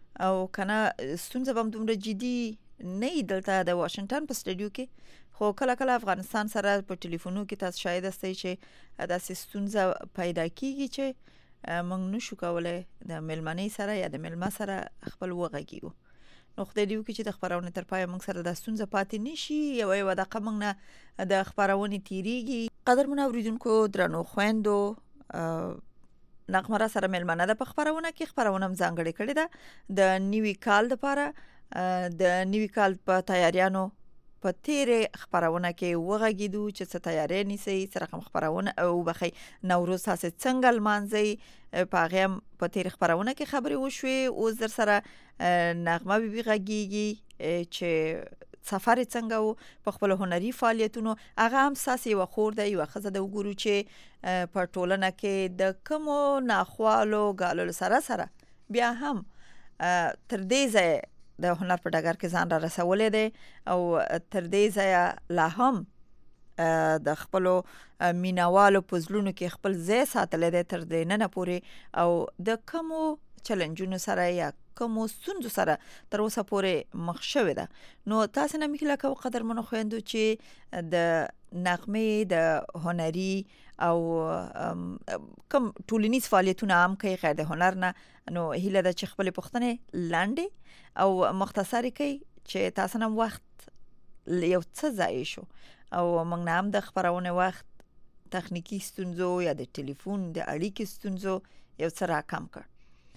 او کنه ستونزه به دومره جدي نه دلته د واشنگټن په سټډیو کې، خو کله کله افغانستان سره په ټلیفونو کې تاسو شاید استئ چې داسې ستونزه پیدا کیږي چې موږ نشو کولای د ملمنې سره یا د ملما سره خپل وغږیو. نو خدای دې وکړي چې د خبرونې تر پای موږ سره د ستونزه پاتې نشي، یو یو دقیقه موږ نه د خبرونې تیریږي. قدرمن اوریدونکو درنو خويندو، نغمه را سره ملمنه ده په خبرونه کې. خبرونه هم ځانګړې کړې ده د نیوي کال لپاره. د نیوي کال په تیاریانو په تیرې خبرونه کې وغږیدو چې څه تیاری نیسي، څه رقم خبرونه او بخي نوروز تاسو څنګه لمانځي، په هغه هم په تیرې خبرونه کې خبرې وشوي. اوس در سره نغمه بیبي غږیږي چې سفر څنګه وو په خپل هنري فعالیتونو. هغه هم ساسي و خور دی یو خزه د وګورو چې په ټولنه کې د کومو ناخوالو غالو سره سره بیا هم تر دې ځای د هنر په ډګر کې ځان را رسولې دي او تر دې ځای لا هم د خپل مینوالو پزلونو کې خپل ځای ساتل دي تر دې نه پوري او د کومو چیلنجونو سره یا کومو ستونزو سره تر اوسه پورې مخ شوې ده. نو تاسو نه مخله کو قدرمنو خويندو چې د نغمه د هنري او کوم ټولنیز فعالیتونه هم کوي غیر د هنر نه، نو هیله ده چې خپل پښتنه لاندې او مختصری کوي چې تاسو نن وخت یو څه ځای شو او موږ نام د خبرونه وخت تخنیکی ستونزو یا د ټلیفون د اړیکې ستونزو یو څه را کم کړ.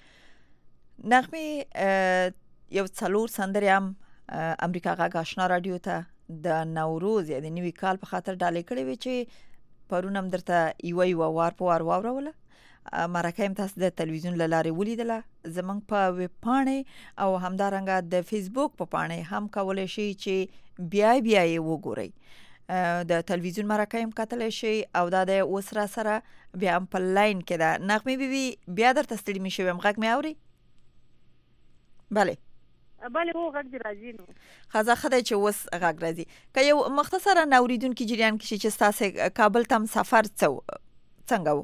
نغمه یو څلور سندرې هم امریکا غږ آشنا رادیو ته د نوروز یا د نوي کال په خاطر ډالې کړې وي چې پرونم درته یو یو وار په وار واوروله. مرکه هم تاسو د تلویزیون لاره ولیدله، زمنګ په ویب پاڼه او همدارنګه د فیسبوک په پاڼه هم کولای شئ چې بیا بیا یې وګورئ. د تلویزیون مرکه هم کتل شي او دا د اوس را سره بیا هم په لاین کې ده. نغمه بیبي بیا درته ستړي مشوم، غږ مې اوري؟ بله بله هو غږ راځي. نو خزه خدای چې اوس غږ راځي. که یو مختصره نوریدونکو جریان کې چې تاسو کابل ته سفر څنګه وو؟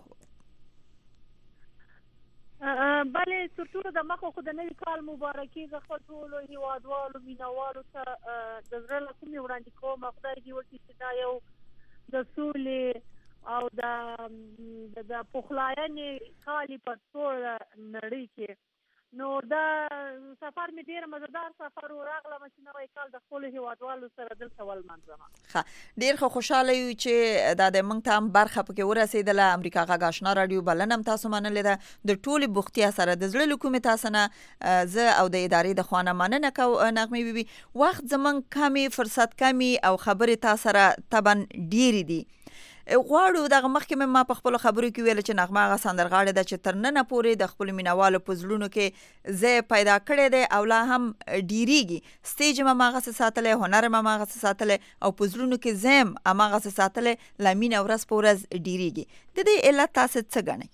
بله ترټولو د مخه خو د نوي کال مبارکي د خپل ټولو هیوادوالو مینوالو ته د زړه له کومې وړاندې کوم. خدای دې وکړي چې دا یو د سولې او د د پخلاینې کال په ټول نړۍ کې. نو دا سفر مې ډیر مزدار سفر و، راغلم چې نوې کال د خپل هیوادوالو سره دلته ولمانځم. ښه ډیر خو خوشاله یو چې دا د موږ ته هم برخه پکې ورسېدله. امریکا غږ آشنا رادیو بلنم تاسو منلې ده د ټولې بوختیا سره د زړه له کومې تاسو نه زه او د ادارې د خوانه مننه کوم. نغمه بیبي وخت زمون کمی، فرصت کمی او خبرې تاسو سره طبعا ډیر دي. غواړو دغه مخکې ما په خپل خبرو کې ویل چې نغمه غا سندرغاړه د چې تر نن پورې د خپل مینوالو پزلونو کې زه پیدا کړې ده او لا هم ډیریږي. سټیج ما ماغه ساتلې، هنر ما ماغه ساتلې او پزلونو کې زم اماغه ساتلې لامین اورس پورز ډیریږي. د دې علت تاسو څه غنئ؟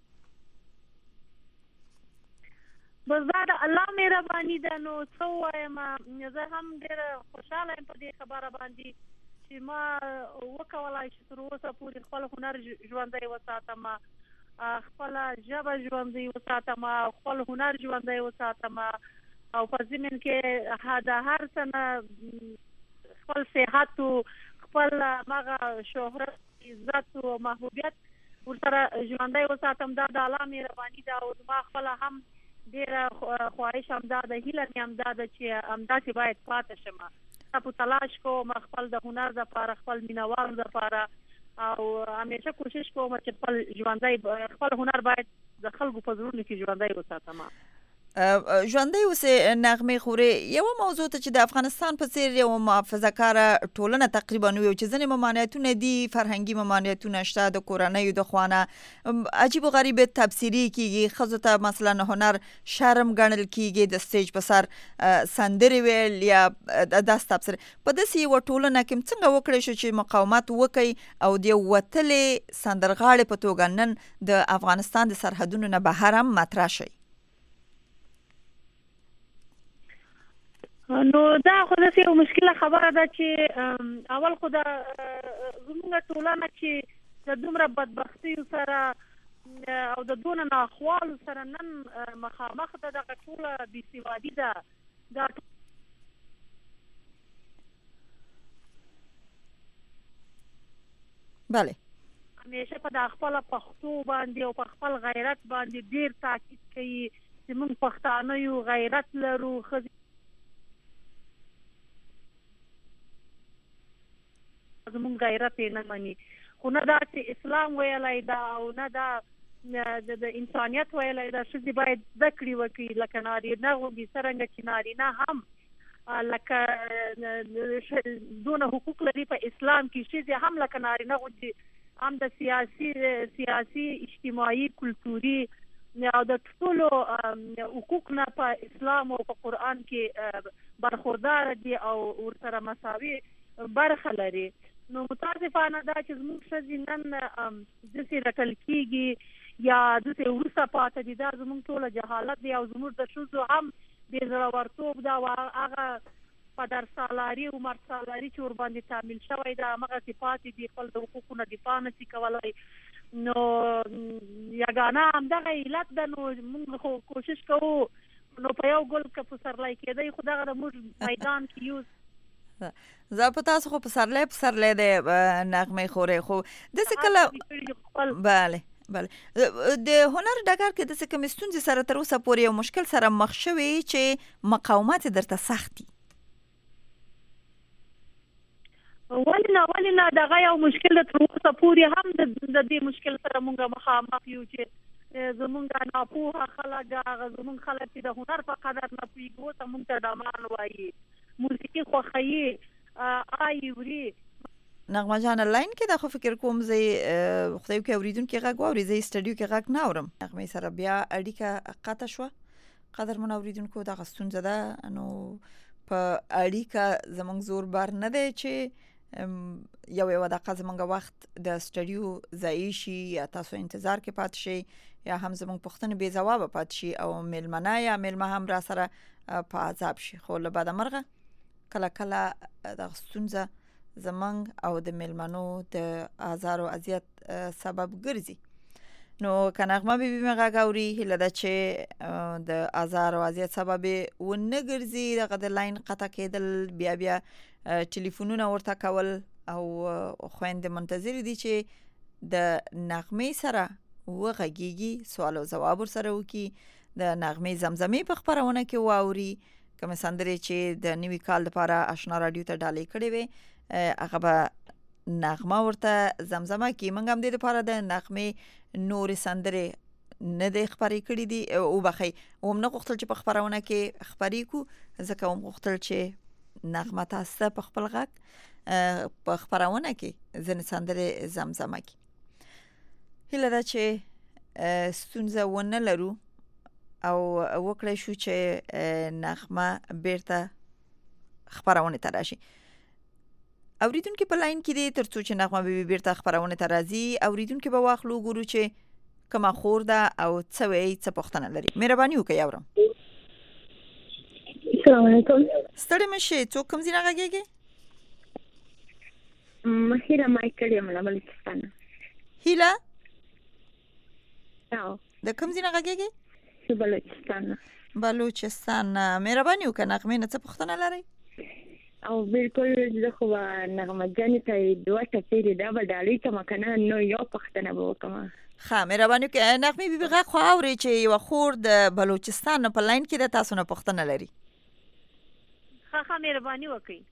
بس دا د الله مهرباني ده. نو څو وایم زه هم ډېر خوشاله یم په دې خبره باندې چې ما وکولای چې تر اوسه پورې خپل هنر ژوندی وساتم، خپل ژبه ژوندی وساتم، خپل هنر ژوندی وساتم او په ضمن کې د هر څه نه خپل صحت او خپل مغه شهرت، عزت او محبوبیت ورسره ژوندی وساتم. دا د الله مهرباني ده او ما خپل هم ډېره خواهش هم دا د هیله مې هم دا ده چې همداسې باید پاتې شم. په تلاش کوم خپل د هنر لپاره، خپل مینوال لپاره او همیشه کوشش کوم چې خپل ژوندۍ خپل هنر باید د خلکو په زړونو کې ژوندۍ وساتم. ژوندۍ اوسې. نغمه خوري یو موضوع ته چې د افغانستان په څیر یو محافظه کاره ټولنه تقریبا یو چې ځنې ممانعتونه دي، فرهنګي ممانعتونه شته د کورنۍ د خوانه عجیب و غریب تفسیری کیږي. خزو ته مثلا هنر شرم ګڼل کیږي، د سټیج په سر سندرې ویل یا داس تفسیر. په داسې یو ټولنه کې څنګه وکړي شو چې مقاومت وکړي او د وتلې سندرغاړي په توګه نن د افغانستان د سرحدونو نه بهر هم مطرح شي؟ نو دا خو داسې یو مشکله خبره ده چې اول خو د زموږ ټولنه چې د دومره بدبختیو سره او د دونه ناخوالو سره نن مخامخ ده. دغه ټوله بېسوادي ده. دا بله همیشه په د خپل پښتو باندې او په خپل غیرت باندې ډیر تاکید کوي چې موږ پښتانه یو، غیرت لرو. ښځې زموږ غیرت یې نه مني. خو نه دا چې اسلام ویلی دا او نه دا د انسانیت ویلی دا. ښځې باید زده کړې وکړي لکه نارینه غوندې، څرنګه چې نارینه هم لکه دونه حقوق لري په اسلام کې، ښځې هم لکه نارینه غوندې هم د سیاسي سیاسي اجتماعي کلتوري او د ټولو حقوق نه په اسلام او په قرآن کې برخوردار دي او ورسره مساوي برخه لري. نو متاسفانه دا چې زموږ ښځې نن داسې رټل کېږي یا داسې وروسته پاتې دي، دا زموږ ټوله جهالت دی او زموږ د ښځو هم بې زړورتوب دا او هغه پدر سالاري او مرد سالاري چې ورباندې تعمیل شوی دا همغسې پاتې دي، خپل د حقوقو نه دفاع نشي کولی. نو یګانه همدغه علت ده. نو موږ خو کوشش کوو نو په یو ګل که پسرلی کېدی، خو دغه د موږ میدان کې یو زه په تاسو خو پسرلی پسرلی دی نغمې خورې. خو داسې کله بله بله د هنر ډګر کې داسې کومې ستونزې سره تر اوسه پورې یو مشکل سره مخ شوي چې مقاومت یې درته سخت دي؟ ولې نه ولې نه دغه یو مشکل د تر اوسه پورې هم د دې مشکل سره موږ مخامخ یو چې زمونږ ناپوهه خلک هغه زمونږ خلک چې د هنر په قدر نه پوهېږي اوس موږ ته ډمان وایي، موسیقي خوښوي، آی وري. نغمه جان لاین کې دا خو فکر کوم زه خدای وکړي اورېدونکي غږ واوري، زه سټډیو کې غږ نه اورم. نغمې سره بیا اړیکه قطع شوه. قدرمنو اورېدونکو دغه ستونزه ده. نو په اړیکه زموږ زور بار نه دی چې یو یو دقیقه زموږ وخت د سټډیو ضایع شي یا تاسو انتظار کې پاتې شئ یا هم زموږ پوښتنې بې ځوابه پاتې شي او میلمنه یا میلمه هم را سره په عذاب شي. خو له بده مرغه کله کله دغه ستونزه زموږ او د میلمنو د آزار او اذیت سبب ګرځي. نو که نغمه بیبي مې غږ اوري، هیله ده چې د آزار او اذیت سبب ونه ګرځي دغه د لاین قطع کېدل، بیا بیا ټلیفونونه ورته کول او خویندې منتظرې دي چې د نغمې سره وغږیږي، سوال او ځواب ورسره وکړي، د نغمې زمزمې په خپرونه کې واوري، کومې سندرې چې د نوي کال لپاره آشنا راډیو ته ډالۍ کړې وې هغه به نغمه ورته زمزمه کړي. موږ هم دې لپاره د نغمې نورې سندرې نه دی خپرې کړي دي وبخئ، هم نه غوښتل چې په خپرونه کې خپرې کړو، ځکه هم غوښتل چې نغمه تاسو ته په خپل غږ په خپرونه کې ځینې سندرې زمزمه کړي. هیله ده چې ستونزه ونه لرو او وکړی شو چې نغمه بیرته خپرونه ته راشي. اوریدونکي په لاین کې دي تر څو چې نغمه بیبي بیرته خپرونه ته راځي. اوریدونکي به واخلو ګورو چې کومه خور ده او څه وایي، څه پوښتنه لري. مهرباني وکړئ اورم. السلام علیکم. ستړي مه شئ. څوک کوم ځای نه غږیږي؟ هیله مایکل یم له بلوچستانه. هیله او د کوم ځای نه غږیږي؟ بلوچستان. بلوچستان. مهرباني وکړئ نغمې نه څه پوښتنه لرئ؟ او بالکل زه خو نغمه جانې ته دوه ټپې دا به ډالۍ کړم که نه نو یو پوښتنه به وکړم. ښه مهرباني وکړئ. نغمې بیبي غږ خو اورئ چې یوه خور د بلوچستان نه په لاین کې ده، تاسو نه پوښتنه لري. ښه ښه مهرباني وکړئ.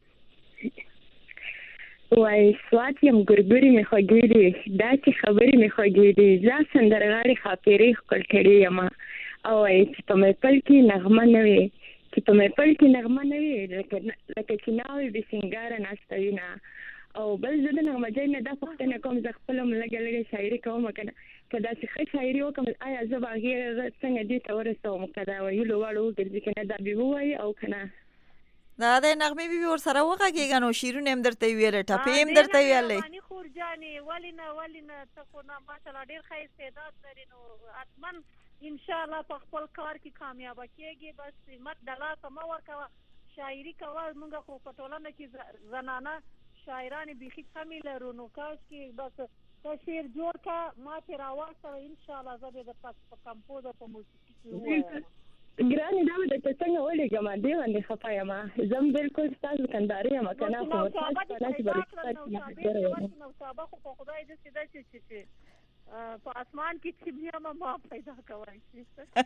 وای سوات یم ګورګورې مې خوږې دي، دا چې خبرې مې خوږې دي، زه سندرغاړې ښاپیرۍ ښکل کړې یم. او وای چې په محفل کې نغمه نه وي، چې په محفل کې نغمه نه وي لکه چې ناوې بې سینګاره ناسته وینه. او بل زه د نغمه جۍ نه دا پوښتنه کوم، زه خپله هم لږه لږه شاعري کوم که نه، که داسې ښه شاعري وکړم آیا زه به هغې څنګه دې ته ورسوم، که دا ویلو وړ وګرځي که نه دا به ووایي او که نه. دا د نغمې بیبي ورسره وغږېږه نو شعرونه هم درته ویلې، ټپې هم درته ویلې. مهرباني خور جانې ولې نه ولې نه، ته خو نه ماشاءالله ډېر ښه استعداد لري، نو حتما انشاءالله په خپل کار کې کامیابه کېږي. بس همت د لاسه مه ورکوه، شاعري کوه. موږ خو په ټولنه کې زنانه شاعرانې بیخي کمې لرو، نو کاش کې بس ته ته شعر جوړ کړه ما ترې راواستوه انشاءالله زه به درته په کمپوز او په موسیقي کې ووایم. ګرانې دا به درته څنګه ولیږم دې باندې خفه یم زه هم بالکل ستا دوکانداري یم که نه خو نوشابه دې پیدا کړه نوشابه خو په خدای داسې ده چې په اسمان کې چې یم ما پیدا کولی شي.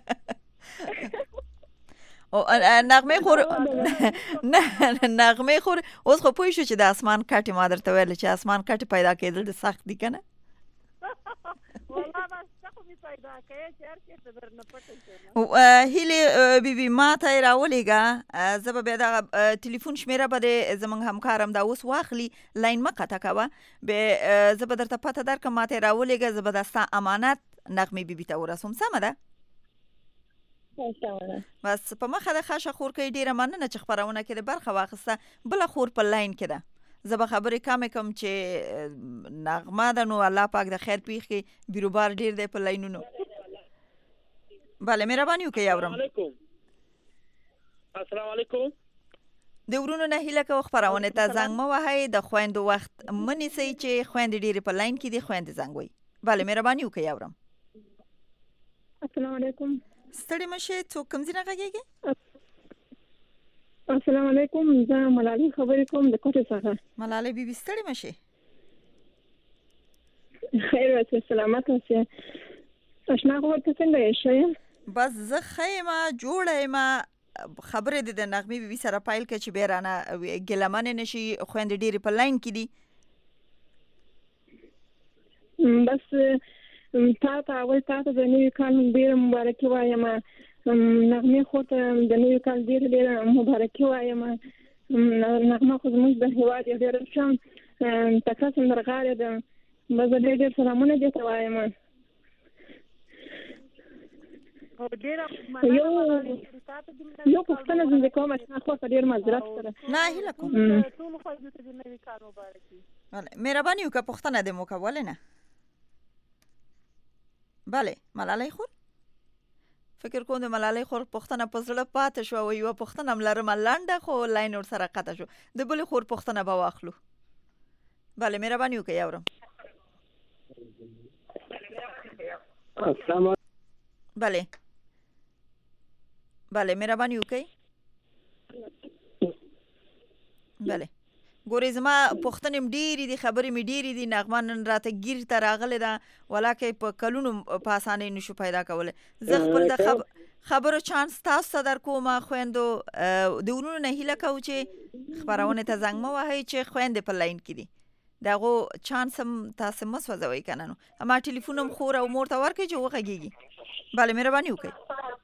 نغمه خور نه نغمه خور اوس خو پوه شو چې د اسمان کټې ما درته ویل چې اسمان کټې پیدا کېدل د سخت دي که نه؟ هیلې بیبي ما ته یې راولېږه زه به بیا دغه ټلیفون شمېره به دې زموږ همکار هم دا اوس واخلي لاین مه قطع کوه بیا زه به درته پته درکړم ما ته یې راولېږه زه به دا ستا امانت نغمې بیبي ته ورسوم سمه ده؟ بس په مخه د خاشه خورکۍ ډیره مننه چې خپرونه کې د برخه واخیسته. بله خور په لاین کې ده زه به خبرې کمې کوم چې نغمه ده نو الله پاک د خیر پیښ کې بیروبار ډیر دی په لاینونو. بله مهرباني وکړئ اورم. السلام علیکم. د ورونو نه هیله کوم خپرونه ته زنګ مه وهئ د خویندو وخت مه نیسئ چې خویندې ډېرې په لاین کې دي خویندې زنګ وهئ. بله مهرباني وکړئ اورم. السلام علیکم. ستړي مه شئ څوک کوم ځای نه غږېږي؟ السلام علیکم زه ملالۍ خبرې کوم د کوټې څخه. ملالۍ بیبي ستړي مه شئ. خیر اوسئ سلامت اوسئ. اشنا خو ورته څنګه یې ښه یم؟ بس زه ښه یم جوړه یم. خبرې دې د نغمې بیبي سره پیل کړه چې بیا رانه ګیلمنې نه شي خویندې ډېرې په لاین کې دي. بس تا ته اول تا ته د نوي کال ډېره مبارکي وایم. نغمې خو ته د نوي کال ډېره ډېره مبارکي وایم. نغمه خو زموږ د هېواد یو ډېره ښه تکړه سندرغاړې ده. بس زه ډېر ډېر سلامونه دې ته وایم. یو پوښتنه زه کوم اشنا خو ته ډېر معذرت سره. نه هیله کوم. مهرباني وکړه پوښتنه دې مو کوله نه. بله ملالۍ خور فکر کوم د ملالۍ خور پوښتنه په زړه پاتې شوه او یوه پوښتنه هم لرمه لنډه خو لاین ورسره قطع شو. د بلې خور پوښتنه به واخلو. بله مهرباني وکړئ اورم. بله بله مهرباني وکړئ. بله ګورې زما پوښتنې م ډېرې دي خبرې مې ډېرې دي. نغمه نن راته ګیر ته راغلې ده ولاکه په کلونو په اسانۍ نشو پیدا کولی. زه خپل د خبرو چانس تاسو ته در کوم خویندو. د ورونو نه هیله کوو چې خپرونې ته زنګ مه وهئ چې خویندې په لاین کې دي د هغو چانس هم تاسې مه سوځوئ که نه نو ما ټلیفون هم خور او مور ته ورکړئ چې وغږېږي. بله مهرباني وکړئ.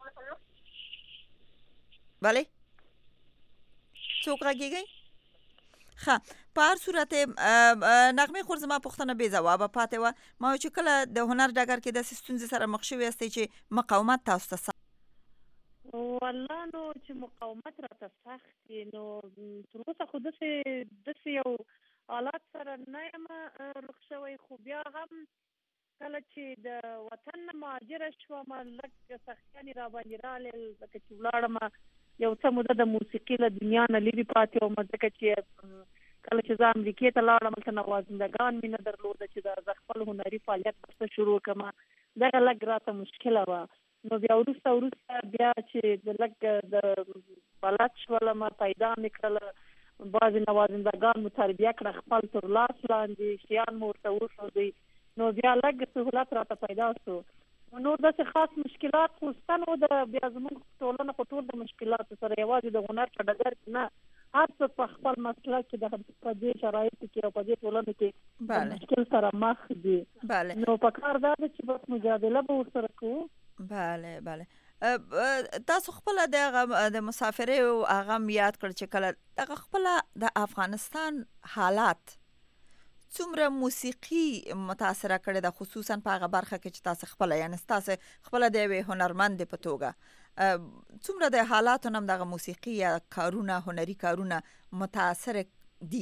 بله څوک غږېږئ؟ ښه په هر صورت نغمې خور زما پوښتنه بې ځوابه پاتې وه. ما ویل چې کله د هنر ډګر کې داسې ستونزې سره مخ شوي یاستئ چې مقاومت تاسو ته سخت والله نو چې مقاومت راته سخت دی نو تر اوسه خو داسې داسې یو حالات سره نه یم رخ شوی خو بیا هم کله چې د وطن نه مهاجره شوم لږ سختیانې راباندې رالې لکه چې ولاړم یو څه موده د موسیقي له دنیا نه لرې پاتې وم ځکه چې کله چې زه امریکې ته لاړم هلته نوازندګان مې نه درلوده چې د زه خپل هنري فعالیت ورته شروع کړم. دغه لږ راته مشکله وه. نو بیا وروسته وروسته بیا چې د لږ د بلد شولم پیدا مې کړله بعضې نوازندګان مو تربیه کړه خپل تر لاس لاندې شیان مو ورته وښودئ نو بیا لږ سهولت راته پیدا شو. نور داسې خاص مشکلات خو شته نو د بیا زموږ ټولنه خو ټول د مشکلاتو سره یوازې د هنر په ډګر کې نه هر څوک په خپل مسلک کې د په دې شرایطو کې او په دې ټولنه کې د مشکل سره مخ دي. نو په کار دا ده چې بس مجادله به ورسره کوو. بله بله تاسو خپله د مسافرۍ هغه م یاد کړ چې کله دغه خپله د افغانستان حالات څومره موسیقي متاثره کړې ده خصوصا په هغه برخه کې چې تاسو خپله یعنې ستاسو خپله د یوې هنرمندې په توګه څومره د حالاتو نه هم دغه موسیقي یا کارونه هنري کارونه متاثره دي؟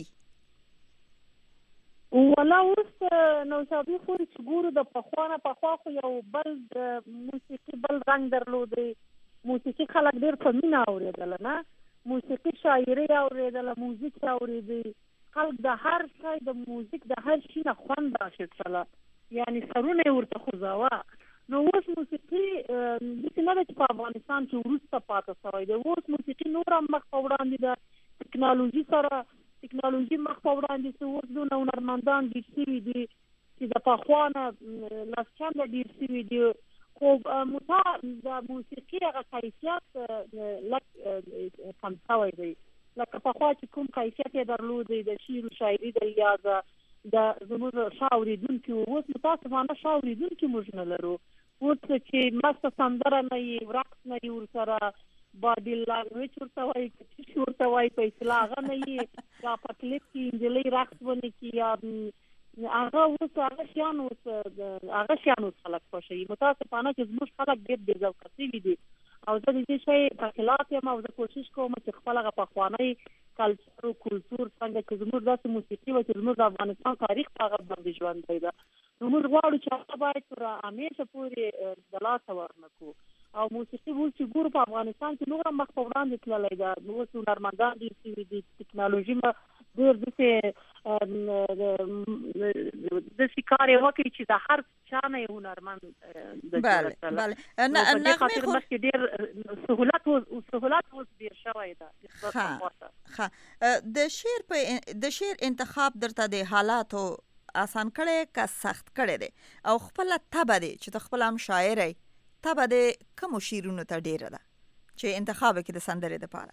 والله اوس نوشابې خورې چې ګورو د پخوا نه پخوا خو یو بل د موسیقي بل رنګ درلودی. موسیقي خلک ډېر په مینه اورېدله نه موسیقي شاعري اورېدله موزیک اورېدی خلک د هر شی د موزیک د هر شي نه خوند اخیستله یعنی سرونه ورته خوځاوه. نو اوس موسیقي داسې نه ده چې په افغانستان کې وروسته پاتې شوی دی. اوس موسیقي نور هم مخ په وړاندې ده، ټکنالوژي سره ټکنالوژي مخ په وړاندې څه اوس دونه هنرمندان ډېر شوي دي چې د پخوا نه لس چنده ډېر شوي دي. خو متا د موسیقي هغه کیفیت لږ کم شوی دی، لکه پخوا چې کوم کیفیت یې درلودی د شعر و شاعري د ریاضه د زموږ ښه اورېدونکي وو. اوس متاسفانه ښه اورېدونکي موږ نه لرو. اوس چې مسته سندره نه وي، رقص نه وي، ورسره باډي لانګویج ورته وایي، کچیش ورته وایي، په اصطلاح هغه نه وي، یا په کلیپ کې نجلۍ رقص ونه کړي، یا هغه اوس هغه شیان اوس هغه شیان اوس خلک خوښوي. متاسفانه چې زموږ خلک ډېر بې ذوقه شوي دي، او زه د دې شی په خلاف یم، او زه کوشش کوم چې خپل هغه پخوانی کلچر او کلتور څنګه چې زموږ داسې موسیقي وه چې زموږ د افغانستان تاریخ په هغه باندې ژوندی ده، نو موږ غواړو چې هغه باید تر همیشه پورې د لاسه ورنه کړو. او موسیقي اوس چې ګورو په افغانستان کې نور هم مخ په وړاندې تللی ده. اوس هنرمندان ډېر شوي دي، ټکنالوژي ډېر داسې داسې کار یې وکړي چې د هر چا نه یې هنرمند د جوړه کړله. په دې خاطر مخکې ډېر سهولت سهولت اوس ډېر شوی ده. د شعر په د شعر انتخاب درته د حالاتو آسان کړی که سخت کړی دی، او خپله طبع دی چې ته خپله هم شاعر یې، طبع د کومو شعرونو ته ډېره ده چې انتخاب یې کړې د سندرې دپاره؟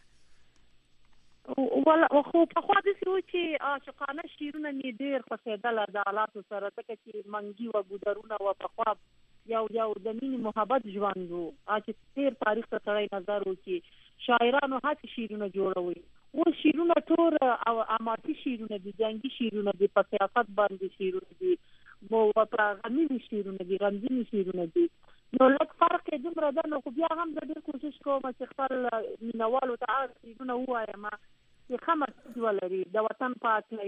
خو پخوا داسې و چې عاشقانه شعرونه مې ډېر خوښېدله د حالاتو سره، ځکه چې منګي وه، ګودرونه وه، پخوا یو یو د مینې محبت ژوند و، چې تېر تاریخ ته سړی نظر وکړي. شاعرانو هسې شعرونه جوړوي. اوس شعرونه ټول او اماتي شعرونه دي، جنګي شعرونه دي، په سیاست باندې شعرونه دي، په غمیزې شعرونه دي، غمجنې شعرونه دي. نو لږ فرق یې دومره ده. نو خو بیا هم زه ډېر کوشش کوم چې خپل مینهوالو ته هغه شعرونه ووایم چې ښه مسج ولري، د وطن په هکله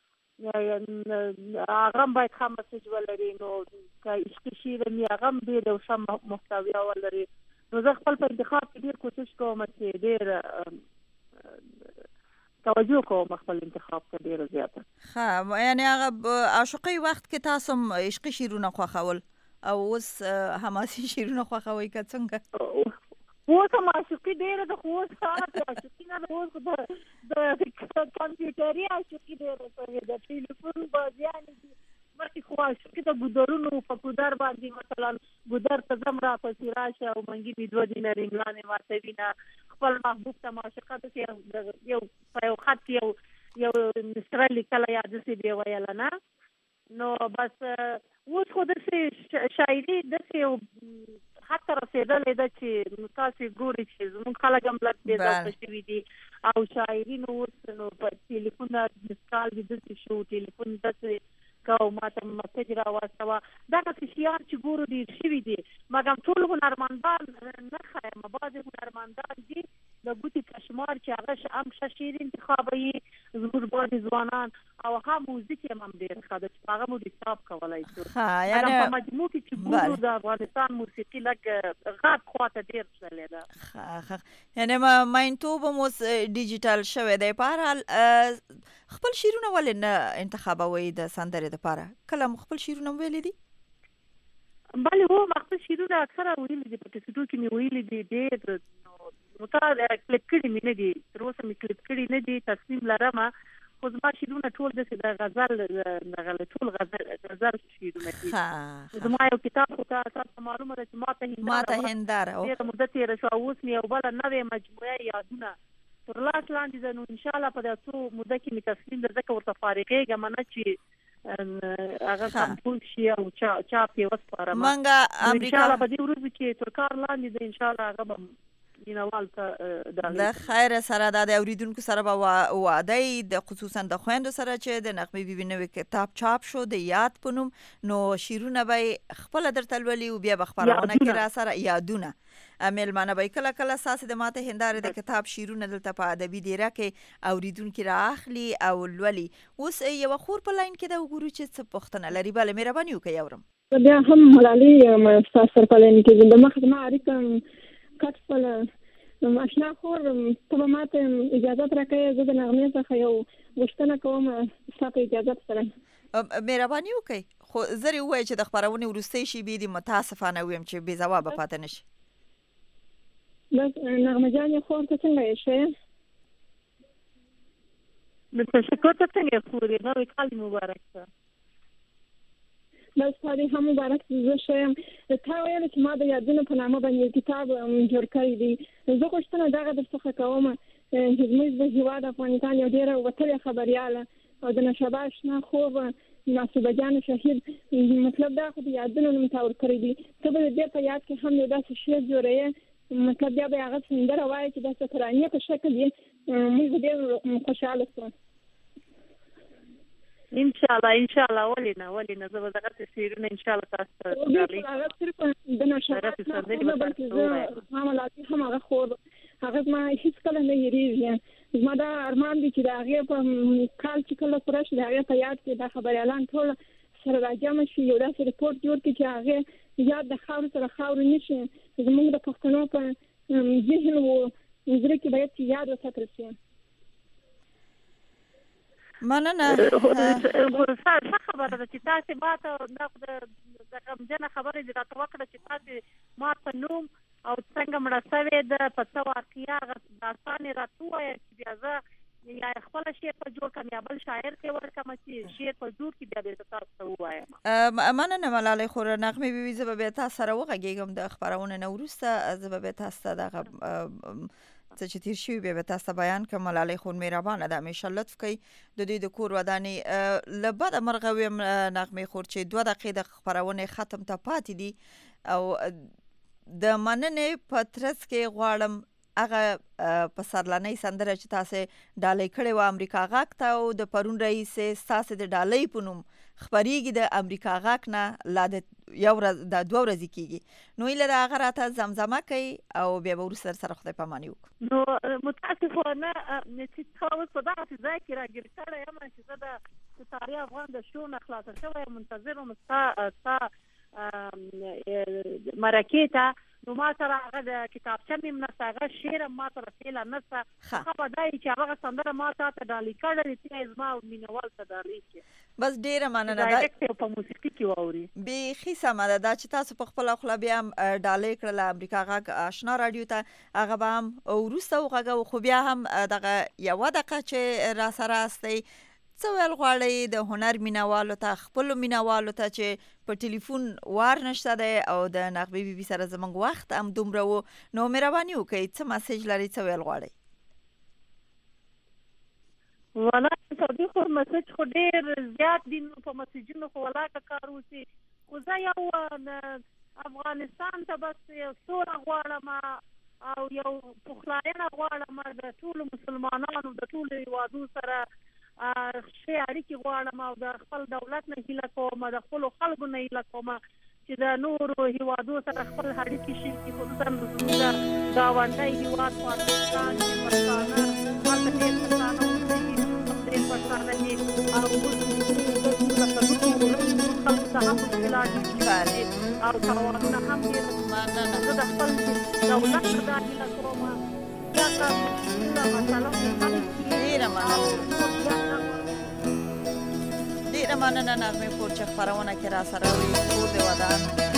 یې هغه هم باید ښه مسج ولري. نو که عشقي شعر وي هغه هم ډېر یو ښه محتویه ولري. نو زه خپل په انتخاب کې ډېر کوشش کوم چې ډېر توجه کوم خپل انتخاب ته ډېره زیاته. ښه، یعنې هغه عاشقۍ وخت کې تاسو هم عشقي شعرونه خوښول او اوس حماسي شعرونه خوښوئ که څنګه؟ اوس هم عاشقي ډېره ده، خو اوس هغه عاشقي نه ده، اوس د کمپیوټري عاشقي ډېره شوې ده، ټلیفون بازیانې دي. مخکې خو عاشقي د ګودرونو په ګودر باندې مثلا ګودر ته ځم راپسې راشه او منګي مې دوه دینه رنګلانې ماتوي نه، خپل محبوب ته معشوقه داسې یو په یو خط کې یو یو مصره لیکله یا داسې دې ویله نه. نو بس اوس خو داسې شاعري داسې یو حد ته رسېدلې ده چې تاسې ګورئ چې زموږ خلک هم لږ بې ذوقه شوي دي، او شاعري نو اوس نو په ټلیفون مسکال دې داسې شو، ټلیفون داسې کو ماته مسج راواستوه. دغسې شیان چې ګورو ډېر شوي دي، مګر ټول هنرمندان نه ښایم، بعضې هنرمندان دي د ګوتې کشمار چې هغه هم ښه شعر انتخابوي، زموږ بعضې ځوانان، او ښه موزیک یې هم ډېر ښه ده چې په هغه مو حساب کولی شو. مګر په مجموع کې چې ګورو د افغانستان موسیقي لږ غرب خواته ډېر تللې ده. ښه، یعنې ماینتوب هم اوس ډیجیټل شوی دی. په هر حال خپل شعرونه ولې نه انتخابوئ د سندرې دپاره؟ کله مو خپل شعرونه هم ویلي دي؟ بلې هو ما خپل شعرونه اکثره ویلي دي، په کیسټو کې مې ویلي دي ډېر، نو تا کلیپ کړي مې نه دي، تر اوسه مې کلیپ کړي نه دي، تصمیم لرم، خو زما شعرونه ټول داسې د غزل دغه ټول غزل غزل شعرونه دي. زما یو کتاب خو تاسو معلومه ده چې ماته ماته هنداره ډېره موده تېره شوه، اوس مې یو بله نوې مجموعه یادونه تر لاس لاندې ده. نو انشاءالله په دې څو موده کې مې تصمیم ده، ځکه ورته فارغېږم نه چې هغه کمپوز شي او چاپ یې وسپارم. انشاءالله په دې ورځو کې تر کار لاندې ده، انشاءالله هغه به مینوال ته د خیر سره دا د اوریدونکو سره به وعده ای د خصوصا د خویندو سره چې د نغمې بیبي نوی کتاب چاپ شو د یاد په نوم، نو شیرونه به خپله درته لولي او بیا به خپرونه کې را سره یادونه میلمانه به کله کله ستاسې د ماته هندارې د کتاب شیرونه دلته په ادبي دیره کې اوریدونکي را اخلي او لولي. اوس یوه خور په لاین کې ده، وګورو چې څه پوښتنه لري. بله مهرباني وکړئ اورم. بیا هم ملالۍ یم ستاسو سره په لاین کې، د مخ زما اړیکه کټ خپله اشنا خور ته به ماته اجازت راکوې، زه د نغمې څخه یو غوښتنه کوم ستا په اجازت سره. مهرباني وکړئ. خو زری وای چې د خبرونې وروستۍ شیبې دي متاسفانه ویم چې بې ځوابه پاتې نشي. بس نغمه جانې خور ته څنګه یې ښه؟ د تشکر ته څنګه خورې نوی کال مبارک شه. بس تا دې هم مبارک زه ښه یم. تا ویل چې ما د یادونو په نامه باندې کتاب جوړ کړی دی. زه غوښتنه دغه درڅخه کوم چې زموږ د هېواد افغانستان یو ډېره وتلې خبریاله او د نشابه اشنا خوب ناصبه جان شهید مطلب دا خو د یادونو نوم تا ورکړی دی. ته به د دې په یاد کې هم یو داسې شعر جوړوې مطلب بیا به هغه سندره وایي چې داسې ترانې په شکل یې موږ به ډېر خوشحاله شو. ان شاء الله ان شاء الله ولې نه ولې نه زه به دغه شعرونه ان شاء الله تاسو ته هغه صرف د نشابه نه بلکې زه معاملاتي هم هغه خور هغه ما هیڅ کله نه هېرېږي. زما دا ارمان دی چې د هغې په کال چې کله پوره شي د هغې په یاد کې دا خبریالان ټول سره راجمع شي یو داسې رپورټ جوړ کړي چې هغې یاد د خاورو سره خاورو نه شي. زموږ د پښتنو په ذهن و زړه کې باید چې یاد وساتل شي. مننه. ښه خبره ده چې تاسې ما ته دا د غمجنه خبرې دې راته وکړه چې تاسې ما ته نوم او څنګه مړه سوې ده په څه واقعه هغه داستان یې راته ووایه چې بیا زه یا خپله شعر په جوړ کړم یا بل شاعر ته ورکړم چې شعر په جوړ کړي بیا به زه تاسو ته ووایم. مننه ملالۍ خور. نغمې بیبي زه به بیا تاسو سره وغږېږم د خپرونې نه وروسته. زه به بیا تاسو ته دغه څه چې تیر شوي بیا به تاسو ته بیان کړم. ملالۍ خور مهربانه ده، همیشه لطف کوي د دوی د کور ودانې. له بده مرغه ویم نغمې خور چې دوه دقیقې د خپرونې ختم ته پاتې دي او د مننې په ترڅ کې غواړم هغه په سرلنۍ سندره چې تاسې ډالۍ کړې وه امریکا غږ ته او د پرون راهیسې ستاسې د ډالۍ په نوم خپریږي د امریکا غږ نه لا د یو ورځ د دوه ورځې کېږي. نو هیله ده هغه راته زمزمه کوي او بیا به وروسته سره خدای پاماني وکړو. نو متاسفانه چې تا اوس په دغسې ځای کې راګیر کړی یم چې زه د ستارې افغان د شو نه خلاصه شوی منتظر وم ستا ستا مرکې ته. نو ما سره هغه د کتابچه مې هم نشته، هغه شعر هم ما سره فعلا نشته. هغه به دا وي چې هغه سندره ما تا ته ډالۍ کړې ته یې زما مینهوال ته ډالۍ کړې. بس ډېره مننه. ډایرکټ یې په موسیقي کې واوري. بیخي سمه ده دا چې تاسو په خپله خوله بیا هم ډالۍ کړله امریکا غږ آشنا راډیو ته. هغه به هم وروسته وغږوو خو بیا هم دغه یوه دقیقه چې را سره استئ څه ویل غواړئ د هنر مینهوالو ته خپلو مینهوالو ته چې په ټلیفون وار نشته دی او د نغمې بیبي سره زموږ وخت هم دومره و نو مهرباني وکړئ څه مسیج لرئ څه ویل غواړئ؟ والله صدیق خو مسیج خو ډېر زیات دي نو په مسیجونو خو ولاکه کار وسي خو زه یو افغانستان ته بس یو سوله غواړم او یو پخلاینه غواړم د ټولو مسلمانانو د ټولو هېوادو سره ښې اړیکې غواړم او د خپل دولت نه هیله کوم د خپلو خلکو نه هیله کوم چې د نورو هېوادو سره خپل اړیکې شي خصوصا زموږ د ګاونډی هېواد پاکستان کې پښتانه هلته ډېر پښتانه اوسېږي ډېر پښتانه دي او خلکو ته هم مشکلات دي او تاوانونه هم ډېر. زه د خپل دولت نه دا هیله کوم یا که ټوله مسله حل کړي. ډېره مننه ډېره مننه نغمې خور چې خپرونه کې را سره وي کور د ودان